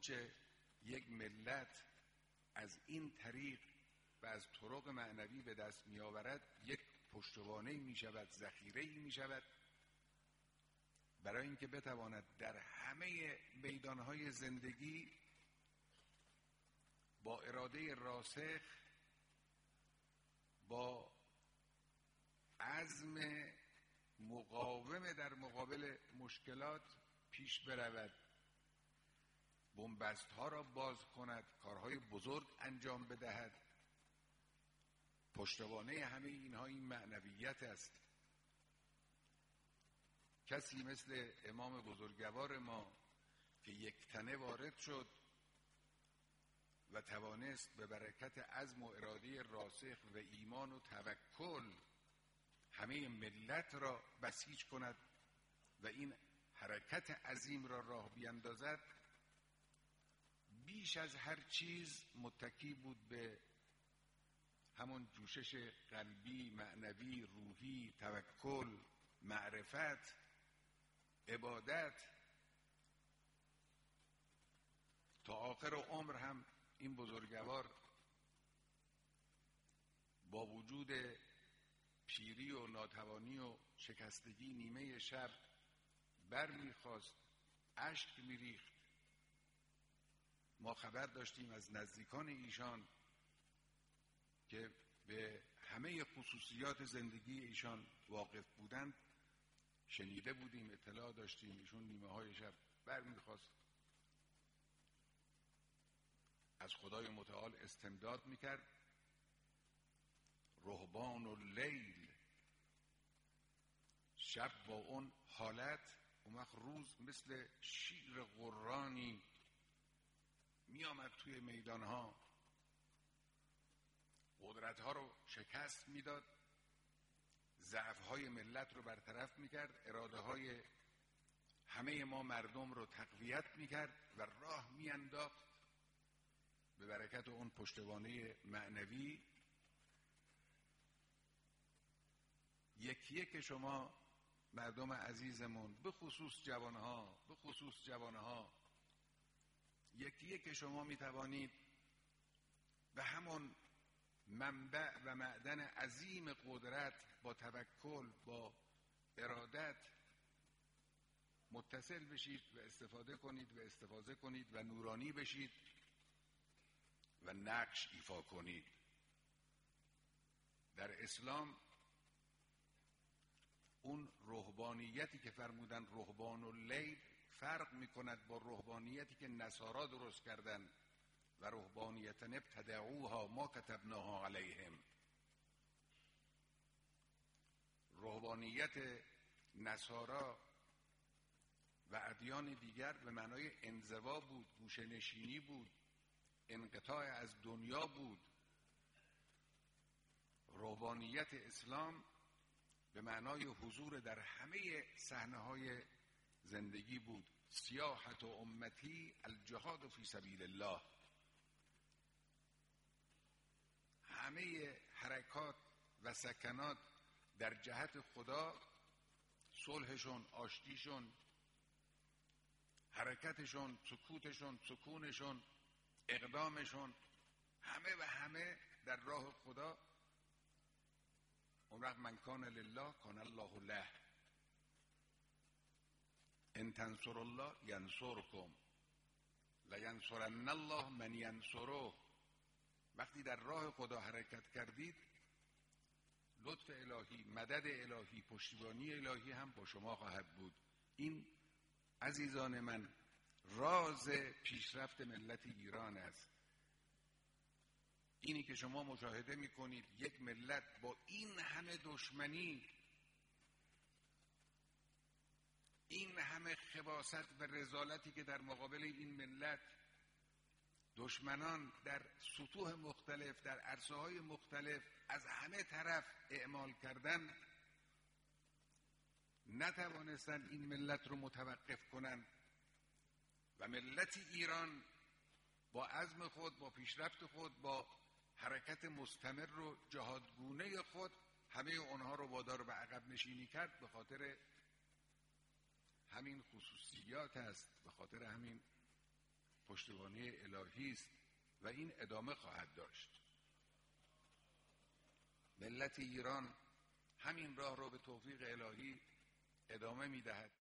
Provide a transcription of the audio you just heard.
آنچه یک ملت از این طریق و از طرق معنوی به دست می آورد یک پشتوانه می شود، ذخیره می شود برای اینکه بتواند در همه میدانهای زندگی با اراده راسخ، با عزم مقاوم در مقابل مشکلات پیش برود، بنبست ها را باز کند، کارهای بزرگ انجام بدهد. پشتوانه همه اینها این معنویت است. کسی مثل امام بزرگوار ما که یک تنه وارد شد و توانست به برکت عزم و اراده راسخ و ایمان و توکل همه ملت را بسیج کند و این حرکت عظیم را راه بیندازد، بیش از هر چیز متکی بود به همون جوشش قلبی، معنوی، روحی، توکل، معرفت، عبادت. تا آخر عمر هم این بزرگوار با وجود پیری و ناتوانی و شکستگی نیمه شب برمیخواست، اشک میریخت. ما خبر داشتیم از نزدیکان ایشان که به همه خصوصیات زندگی ایشان واقف بودند، شنیده بودیم، اطلاع داشتیم. ایشون نیمه های شب برمیخواست، از خدای متعال استمداد میکرد. رهبان اللیل، شب با اون حالت، اون وقت روز مثل شیر قرانی می آمد توی میدانها، قدرتها رو شکست میداد، ضعفهای ملت رو برطرف میکرد، اراده های همه ما مردم رو تقویت میکرد و راه میانداخت. به برکت اون پشتوانه معنوی یکی یک شما مردم عزیزمون، به خصوص جوانها، یکی یک شما میتوانید به همون منبع و معدن عظیم قدرت با توکل، با ارادت متصل بشید و استفاده کنید و نورانی بشید و نقش ایفا کنید. در اسلام اون رهبانیتی که فرمودن رهبان اللیل فرق میکند با رهبانیتی که نصارا درست کردن و رهبانیت ابتدعوها ما كتبناها علیهم. رهبانیت نصارا و ادیان دیگر به معنای انزوا بود، گوشه‌نشینی بود، انقطاع از دنیا بود. رهبانیت اسلام به معنای حضور در همه صحنه‌های زندگی بود. سیاحت و امتی الجهاد فی سبیل الله. همه حرکات و سکنات در جهت خدا، صلحشون، آشتیشون، حرکتشون، سکوتشون، سکونشون، اقدامشون، همه و همه در راه خدا. اون وقت من کان لله کان الله له، ان تنصروا الله ینصرکم لینصرن الله من ینصره. وقتی در راه خدا حرکت کردید، لطف الهی، مدد الهی، پشتیبانی الهی هم با شما خواهد بود. این عزیزان من راز پیشرفت ملت ایران است. اینی که شما مشاهده میکنید یک ملت با این همه دشمنی، این همه خباثت و رذالتی که در مقابل این ملت دشمنان در سطوح مختلف، در عرصه‌های مختلف از همه طرف اعمال کردن، نتوانستند این ملت رو متوقف کنند و ملت ایران با عزم خود، با پیشرفت خود، با حرکت مستمر و جهادگونه خود همه اونها رو وادار به عقب نشینی کرد. به خاطر همین خصوصیات است، به خاطر همین پشتیبانی الهی است و این ادامه خواهد داشت. ملت ایران همین راه رو به توفیق الهی ادامه می‌دهد.